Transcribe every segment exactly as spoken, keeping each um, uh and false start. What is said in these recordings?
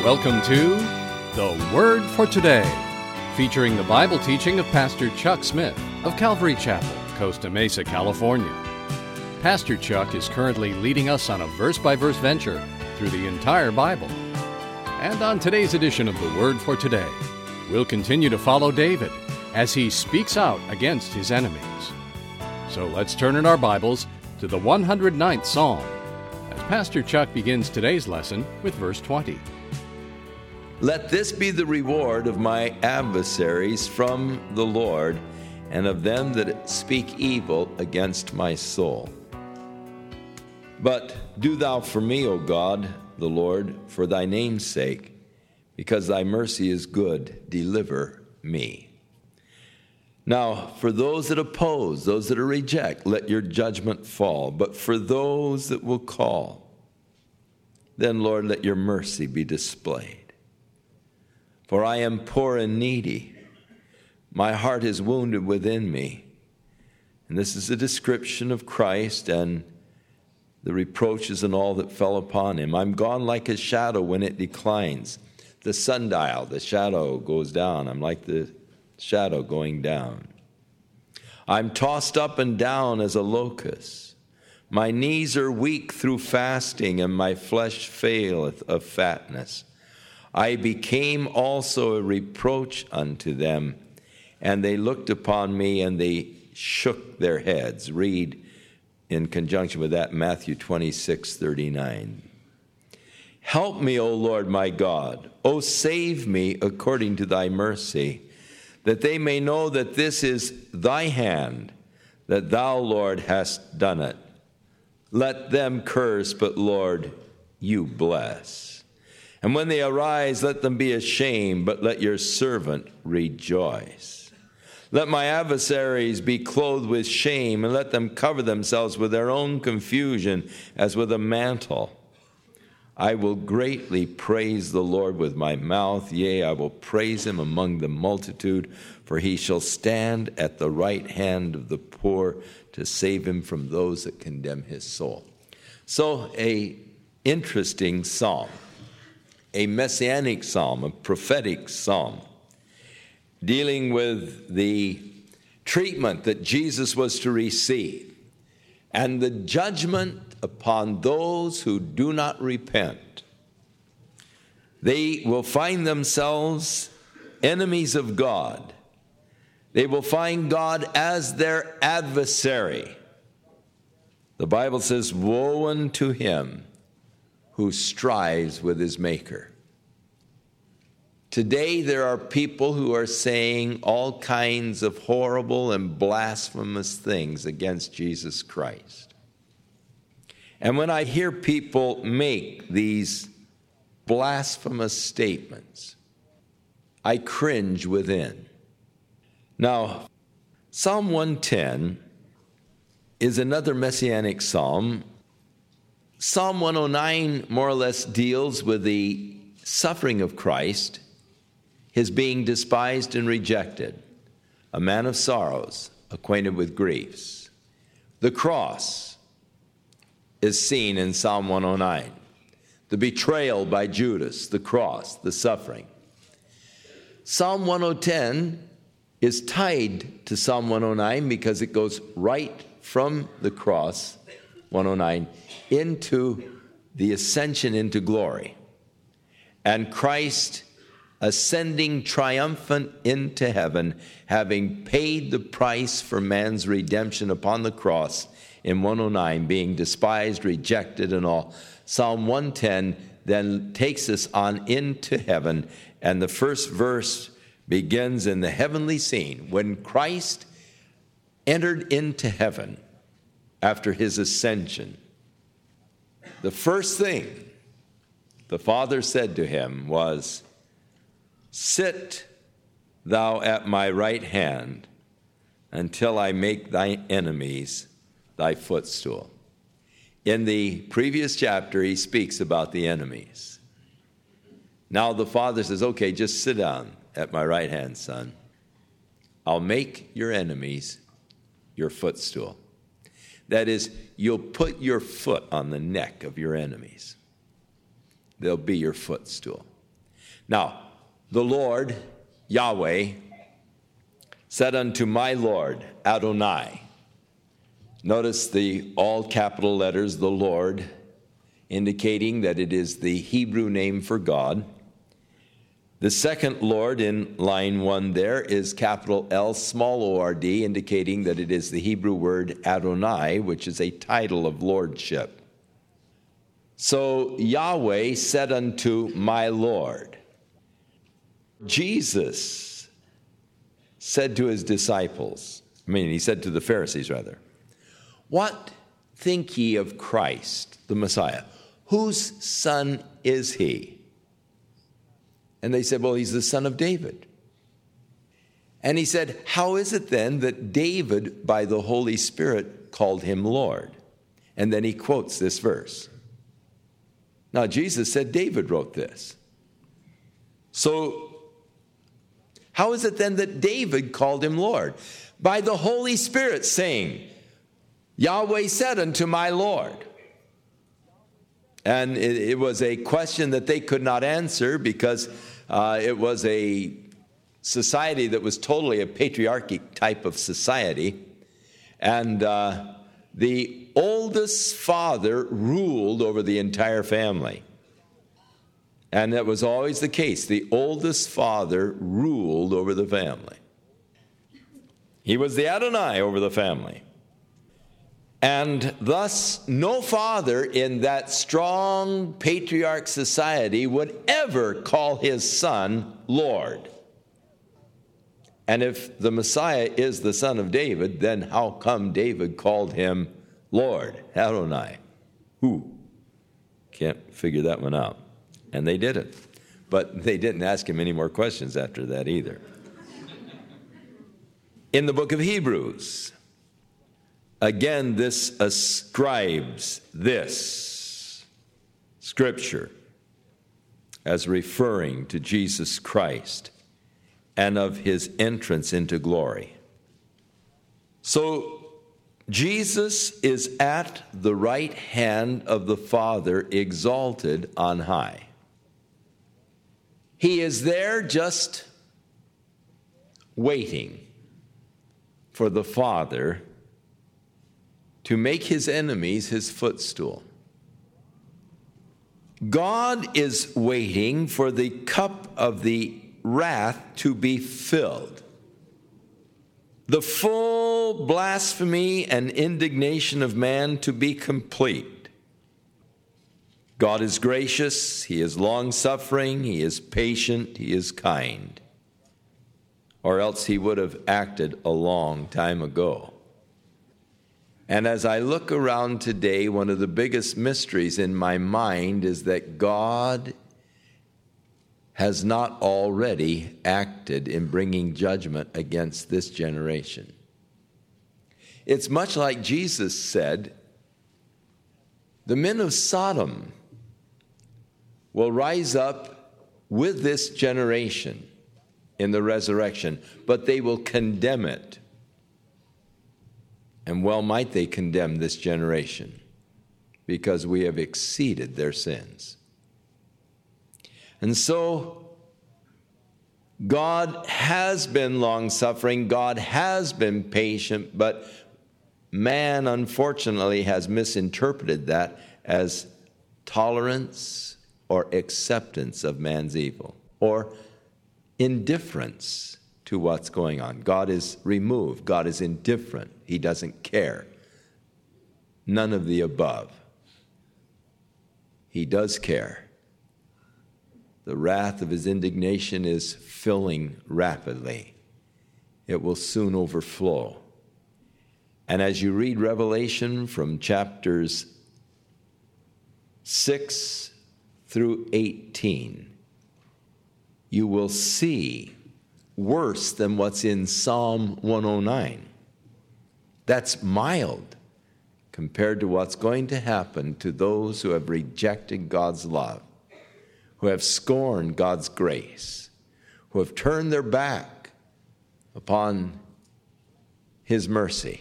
Welcome to The Word for Today, featuring the Bible teaching of Pastor Chuck Smith of Calvary Chapel, Costa Mesa, California. Pastor Chuck is currently leading us on a verse-by-verse venture through the entire Bible. And on today's edition of The Word for Today, we'll continue to follow David as he speaks out against his enemies. So let's turn in our Bibles to the one hundred ninth Psalm, as Pastor Chuck begins today's lesson with verse twenty. Let this be the reward of my adversaries from the Lord, and of them that speak evil against my soul. But do thou for me, O God, the Lord, for thy name's sake, because thy mercy is good, deliver me. Now, for those that oppose, those that reject, let your judgment fall. But for those that will call, then, Lord, let your mercy be displayed. For I am poor and needy. My heart is wounded within me. And this is a description of Christ and the reproaches and all that fell upon him. I'm gone like a shadow when it declines. The sundial, the shadow goes down. I'm like the shadow going down. I'm tossed up and down as a locust. My knees are weak through fasting, and my flesh faileth of fatness. I became also a reproach unto them, and they looked upon me, and they shook their heads. Read in conjunction with that Matthew twenty-six thirty-nine. Help me, O Lord my God. O save me according to thy mercy, that they may know that this is thy hand, that thou, Lord, hast done it. Let them curse, but, Lord, you bless. And when they arise, let them be ashamed, but let your servant rejoice. Let my adversaries be clothed with shame, and let them cover themselves with their own confusion as with a mantle. I will greatly praise the Lord with my mouth. Yea, I will praise him among the multitude, for he shall stand at the right hand of the poor to save him from those that condemn his soul. So, a interesting psalm. A messianic psalm, a prophetic psalm, dealing with the treatment that Jesus was to receive and the judgment upon those who do not repent. They will find themselves enemies of God. They will find God as their adversary. The Bible says, woe unto him who strives with his maker. Today there are people who are saying all kinds of horrible and blasphemous things against Jesus Christ. And when I hear people make these blasphemous statements, I cringe within. Now, Psalm one ten is another messianic psalm. Psalm one oh nine more or less deals with the suffering of Christ, his being despised and rejected, a man of sorrows, acquainted with griefs. The cross is seen in Psalm one oh nine. The betrayal by Judas, the cross, the suffering. Psalm one ten is tied to Psalm one oh nine because it goes right from the cross, one oh nine, into the ascension into glory, and Christ ascending triumphant into heaven, having paid the price for man's redemption upon the cross in one oh nine, being despised, rejected, and all. Psalm one ten then takes us on into heaven, and the first verse begins in the heavenly scene when Christ entered into heaven after his ascension. The first thing the Father said to him was, sit thou at my right hand until I make thy enemies thy footstool. In the previous chapter, he speaks about the enemies. Now the Father says, okay, just sit down at my right hand, son. I'll make your enemies your footstool. That is, you'll put your foot on the neck of your enemies. They'll be your footstool. Now, the Lord, Yahweh, said unto my Lord, Adonai. Notice the all capital letters, the Lord, indicating that it is the Hebrew name for God. The second Lord in line one there is capital L, small O R D, indicating that it is the Hebrew word Adonai, which is a title of lordship. So Yahweh said unto my Lord. Jesus said to his disciples, I mean, he said to the Pharisees rather, what think ye of Christ, the Messiah? Whose son is he? And they said, well, he's the son of David. And he said, how is it then that David, by the Holy Spirit, called him Lord? And then he quotes this verse. Now, Jesus said David wrote this. So, how is it then that David called him Lord? By the Holy Spirit saying, Yahweh said unto my Lord. And it, it was a question that they could not answer because uh, it was a society that was totally a patriarchic type of society. And uh, the oldest father ruled over the entire family. And that was always the case. The oldest father ruled over the family. He was the Adonai over the family. And thus, no father in that strong patriarch society would ever call his son Lord. And if the Messiah is the son of David, then how come David called him Lord, Adonai? Who? Can't figure that one out. And they didn't. But they didn't ask him any more questions after that either. In the book of Hebrews, again, this ascribes this scripture as referring to Jesus Christ and of his entrance into glory. So Jesus is at the right hand of the Father, exalted on high. He is there just waiting for the Father to make his enemies his footstool. God is waiting for the cup of the wrath to be filled. The full blasphemy and indignation of man to be complete. God is gracious, he is long-suffering, he is patient, he is kind. Or else he would have acted a long time ago. And as I look around today, one of the biggest mysteries in my mind is that God has not already acted in bringing judgment against this generation. It's much like Jesus said, the men of Sodom will rise up with this generation in the resurrection, but they will condemn it. And well might they condemn this generation, because we have exceeded their sins. And so, God has been long-suffering, God has been patient, but man, unfortunately, has misinterpreted that as tolerance or acceptance of man's evil, or indifference to what's going on. God is removed. God is indifferent. He doesn't care. None of the above. He does care. The wrath of his indignation is filling rapidly. It will soon overflow. And as you read Revelation from chapters six through eighteen, you will see worse than what's in Psalm one oh nine. That's mild compared to what's going to happen to those who have rejected God's love, who have scorned God's grace, who have turned their back upon his mercy.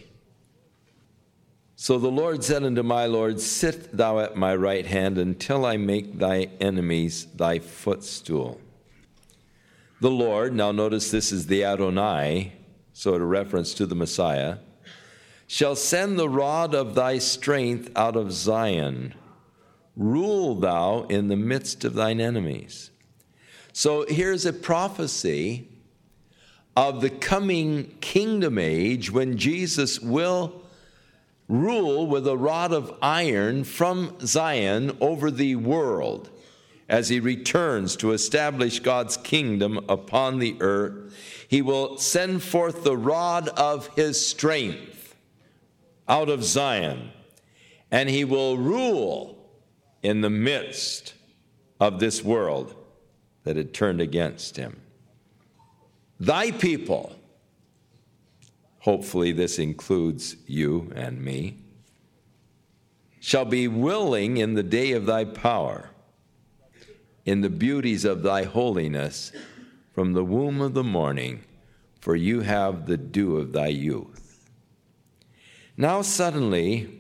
So the Lord said unto my Lord, sit thou at my right hand until I make thy enemies thy footstool. the Lord, now notice this is the Adonai, so a reference to the Messiah, shall send the rod of thy strength out of Zion. Rule thou in the midst of thine enemies. So here's a prophecy of the coming kingdom age when Jesus will rule with a rod of iron from Zion over the world as he returns to establish God's kingdom upon the earth. He will send forth the rod of his strength out of Zion, and he will rule in the midst of this world that had turned against him. Thy people, hopefully this includes you and me, shall be willing in the day of thy power, in the beauties of thy holiness, from the womb of the morning, for you have the dew of thy youth. Now suddenly,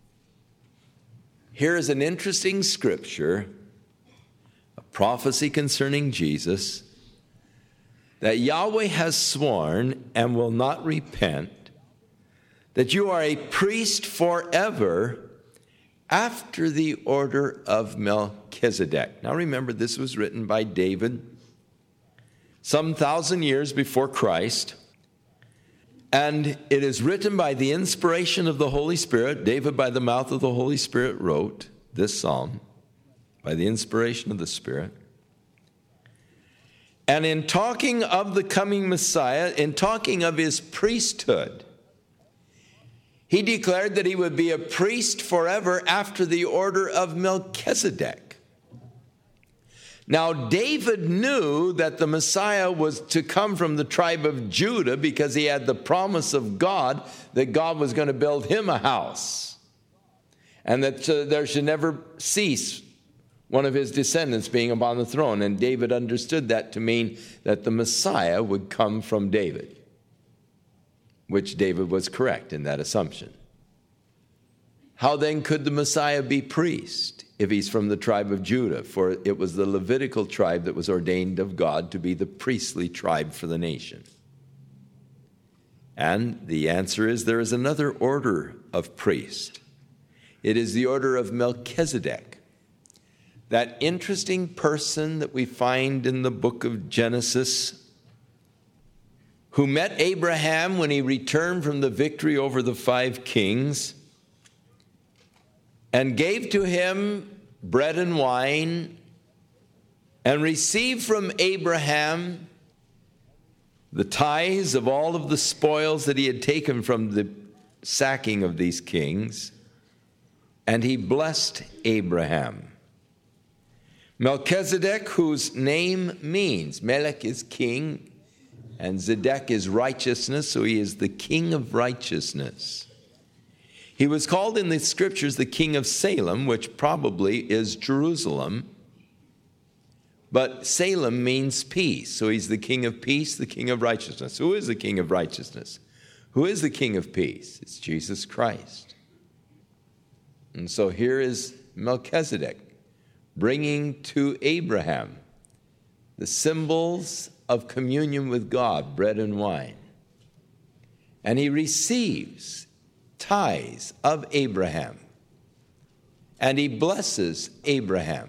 here is an interesting scripture, a prophecy concerning Jesus, that Yahweh has sworn and will not repent, that you are a priest forever after the order of Melchizedek. Now remember, this was written by David some thousand years before Christ, and it is written by the inspiration of the Holy Spirit. David, by the mouth of the Holy Spirit, wrote this psalm by the inspiration of the Spirit. And in talking of the coming Messiah, in talking of his priesthood, he declared that he would be a priest forever after the order of Melchizedek. Now, David knew that the Messiah was to come from the tribe of Judah because he had the promise of God that God was going to build him a house, and that uh, there should never cease one of his descendants being upon the throne. And David understood that to mean that the Messiah would come from David, which David was correct in that assumption. How then could the Messiah be priest if he's from the tribe of Judah? For it was the Levitical tribe that was ordained of God to be the priestly tribe for the nation. And the answer is there is another order of priest. It is the order of Melchizedek, that interesting person that we find in the book of Genesis, who met Abraham when he returned from the victory over the five kings, and gave to him bread and wine, and received from Abraham the tithes of all of the spoils that he had taken from the sacking of these kings, and he blessed Abraham. Melchizedek, whose name means, Melech is king, and Zedek is righteousness, so he is the king of righteousness. He was called in the scriptures the king of Salem, which probably is Jerusalem, but Salem means peace, so he's the king of peace, the king of righteousness. Who is the king of righteousness? Who is the king of peace? It's Jesus Christ. And so here is Melchizedek, bringing to Abraham the symbols of communion with God, bread and wine. And he receives tithes of Abraham, and he blesses Abraham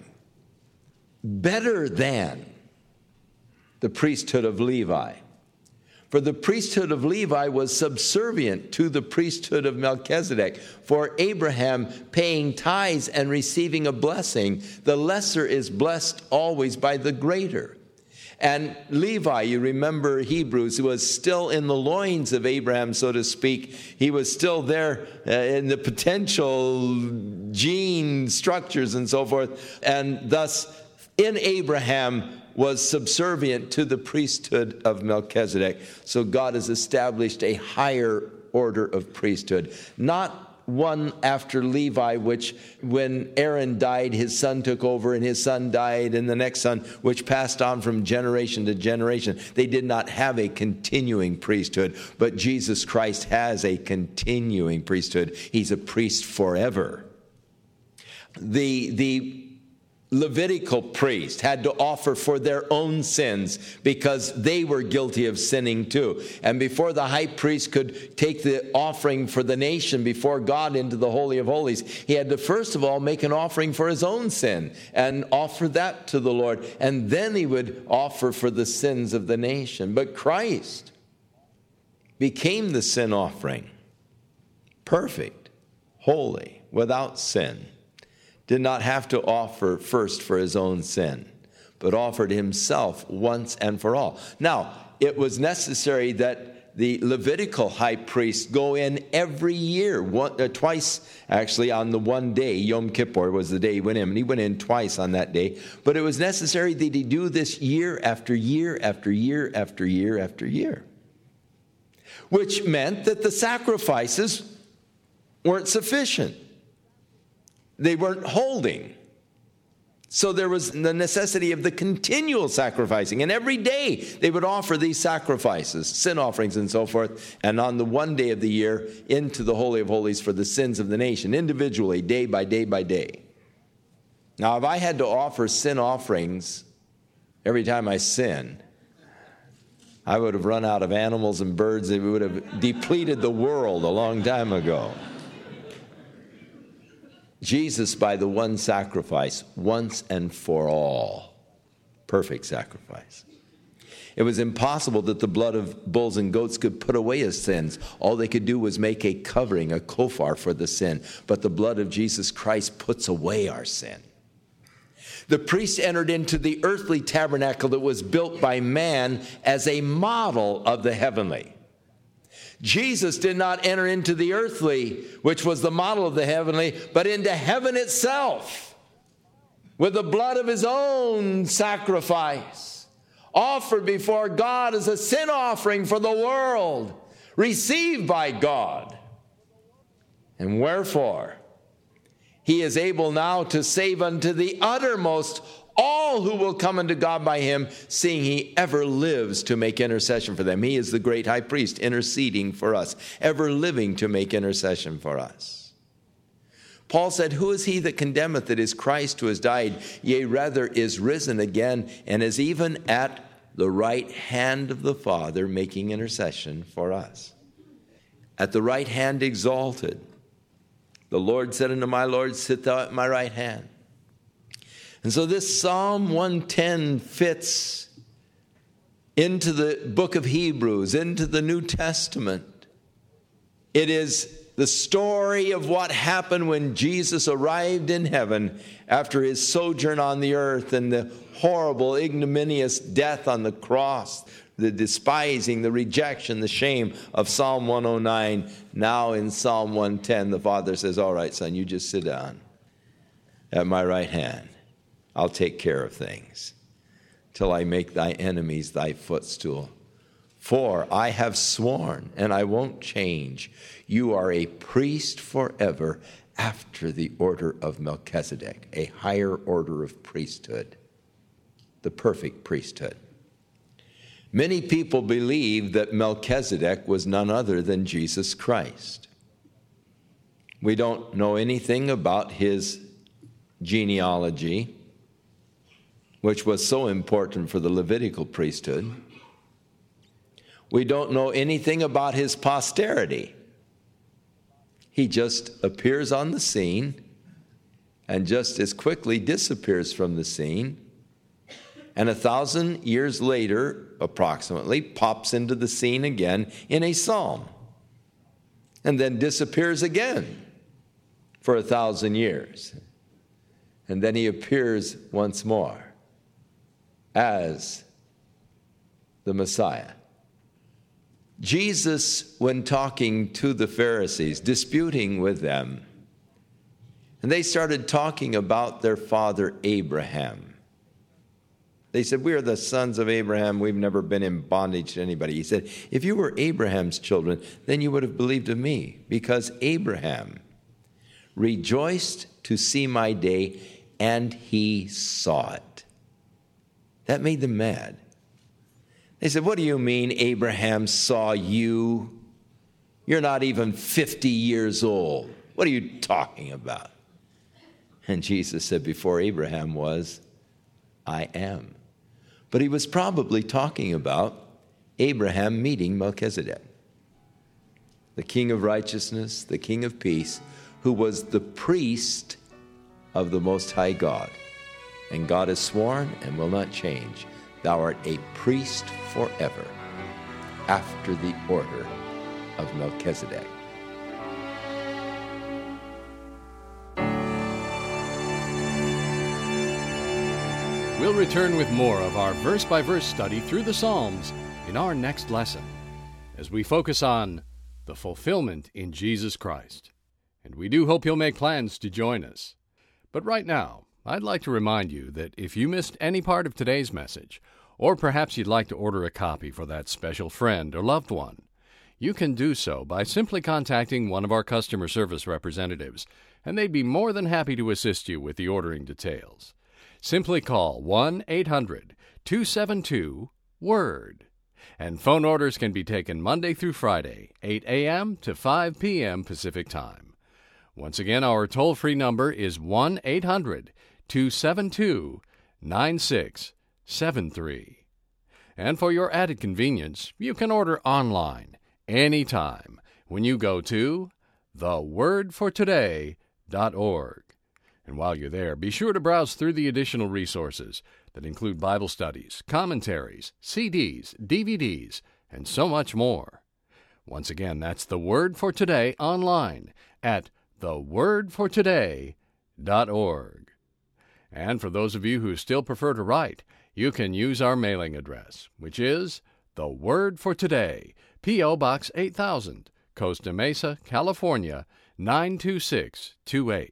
better than the priesthood of Levi. For the priesthood of Levi was subservient to the priesthood of Melchizedek. For Abraham paying tithes and receiving a blessing, the lesser is blessed always by the greater. And Levi, you remember Hebrews, was still in the loins of Abraham, so to speak. He was still there uh, in the potential gene structures and so forth. And thus, in Abraham was subservient to the priesthood of Melchizedek. So God has established a higher order of priesthood, not one after Levi, which when Aaron died, his son took over, and his son died, and the next son, which passed on from generation to generation. They did not have a continuing priesthood, but Jesus Christ has a continuing priesthood. He's a priest forever. The, the Levitical priests had to offer for their own sins because they were guilty of sinning too. And before the high priest could take the offering for the nation before God into the Holy of Holies, he had to first of all make an offering for his own sin and offer that to the Lord. And then he would offer for the sins of the nation. But Christ became the sin offering, perfect, holy, without sin. Did not have to offer first for his own sin, but offered himself once and for all. Now, it was necessary that the Levitical high priest go in every year, one, uh, twice actually on the one day. Yom Kippur was the day he went in, and he went in twice on that day. But it was necessary that he do this year after year after year after year after year, which meant that the sacrifices weren't sufficient. They weren't holding. So there was the necessity of the continual sacrificing. And every day they would offer these sacrifices, sin offerings and so forth. And on the one day of the year, into the Holy of Holies for the sins of the nation, individually, day by day by day. Now, if I had to offer sin offerings every time I sin, I would have run out of animals and birds. It would have depleted the world a long time ago. Jesus, by the one sacrifice, once and for all, perfect sacrifice. It was impossible that the blood of bulls and goats could put away his sins. All they could do was make a covering, a kofar for the sin. But the blood of Jesus Christ puts away our sin. The priest entered into the earthly tabernacle that was built by man as a model of the heavenly. Jesus did not enter into the earthly, which was the model of the heavenly, but into heaven itself with the blood of his own sacrifice, offered before God as a sin offering for the world, received by God. And wherefore, he is able now to save unto the uttermost all who will come unto God by him, seeing he ever lives to make intercession for them. He is the great high priest interceding for us, ever living to make intercession for us. Paul said, who is he that condemneth? It is Christ who has died, yea, rather is risen again, and is even at the right hand of the Father, making intercession for us. At the right hand exalted. The Lord said unto my Lord, sit thou at my right hand. And so this Psalm one ten fits into the book of Hebrews, into the New Testament. It is the story of what happened when Jesus arrived in heaven after his sojourn on the earth and the horrible, ignominious death on the cross, the despising, the rejection, the shame of Psalm one oh nine. Now in Psalm one ten, the Father says, all right, son, you just sit down at my right hand. I'll take care of things till I make thy enemies thy footstool. For I have sworn, and I won't change, you are a priest forever after the order of Melchizedek, a higher order of priesthood, the perfect priesthood. Many people believe that Melchizedek was none other than Jesus Christ. We don't know anything about his genealogy, which was so important for the Levitical priesthood. We don't know anything about his posterity. He just appears on the scene and just as quickly disappears from the scene, and a thousand years later, approximately, pops into the scene again in a psalm, and then disappears again for a thousand years. And then he appears once more as the Messiah. Jesus, when talking to the Pharisees, disputing with them, and they started talking about their father Abraham. They said, we are the sons of Abraham. We've never been in bondage to anybody. He said, if you were Abraham's children, then you would have believed of me, because Abraham rejoiced to see my day, and he saw it. That made them mad. They said, what do you mean Abraham saw you? You're not even fifty years old. What are you talking about? And Jesus said, before Abraham was, I am. But he was probably talking about Abraham meeting Melchizedek, the king of righteousness, the king of peace, who was the priest of the Most High God. And God has sworn and will not change, thou art a priest forever, after the order of Melchizedek. We'll return with more of our verse-by-verse study through the Psalms in our next lesson, as we focus on the fulfillment in Jesus Christ. And we do hope you'll make plans to join us. But right now, I'd like to remind you that if you missed any part of today's message, or perhaps you'd like to order a copy for that special friend or loved one, you can do so by simply contacting one of our customer service representatives, and they'd be more than happy to assist you with the ordering details. Simply call one eight hundred two seven two WORD. And phone orders can be taken Monday through Friday, eight a.m. to five p.m. Pacific Time. Once again, our toll-free number is one eight hundred two seven two nine six seven three. And for your added convenience, you can order online anytime when you go to the word for today dot org. And while you're there, be sure to browse through the additional resources that include Bible studies, commentaries, C Ds, D V Ds, and so much more. Once again, that's The Word for Today online at the word for today dot org. And for those of you who still prefer to write, you can use our mailing address, which is The Word for Today, P O. Box eight thousand, Costa Mesa, California, nine two six two eight.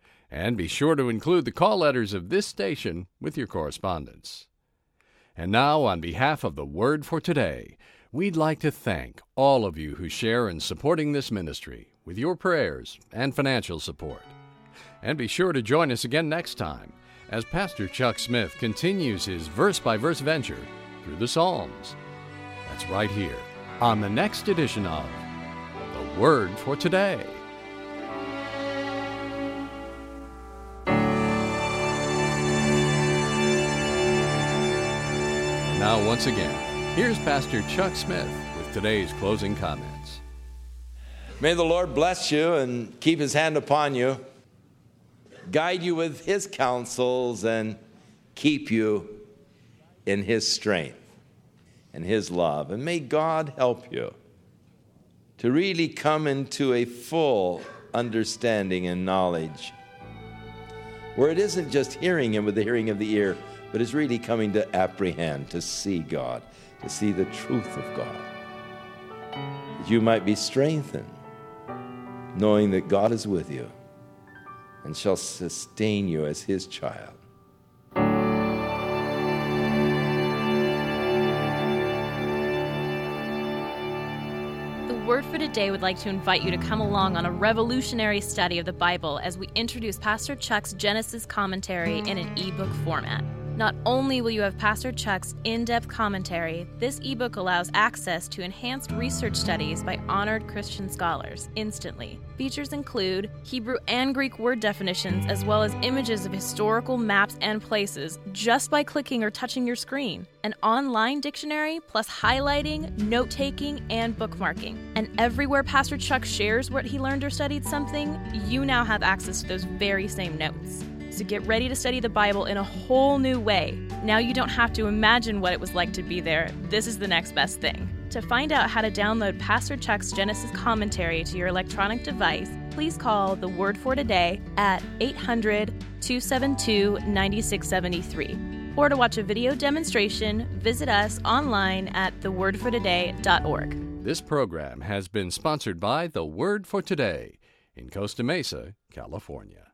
And be sure to include the call letters of this station with your correspondence. And now, on behalf of The Word for Today, we'd like to thank all of you who share in supporting this ministry with your prayers and financial support. And be sure to join us again next time as Pastor Chuck Smith continues his verse-by-verse venture through the Psalms. That's right here on the next edition of The Word for Today. Now, once again, here's Pastor Chuck Smith with today's closing comments. May the Lord bless you and keep his hand upon you, guide you with his counsels, and keep you in his strength and his love. And may God help you to really come into a full understanding and knowledge, where it isn't just hearing him with the hearing of the ear, but is really coming to apprehend, to see God, to see the truth of God. That you might be strengthened, knowing that God is with you and shall sustain you as his child. The Word for Today would like to invite you to come along on a revolutionary study of the Bible as we introduce Pastor Chuck's Genesis commentary in an ebook format. Not only will you have Pastor Chuck's in-depth commentary, this ebook allows access to enhanced research studies by honored Christian scholars instantly. Features include Hebrew and Greek word definitions, as well as images of historical maps and places just by clicking or touching your screen. An online dictionary, plus highlighting, note-taking, and bookmarking. And everywhere Pastor Chuck shares what he learned or studied something, you now have access to those very same notes. So get ready to study the Bible in a whole new way. Now you don't have to imagine what it was like to be there. This is the next best thing. To find out how to download Pastor Chuck's Genesis commentary to your electronic device, please call The Word for Today at eight hundred two seven two nine six seven three. Or to watch a video demonstration, visit us online at the word for today dot org. This program has been sponsored by The Word for Today in Costa Mesa, California.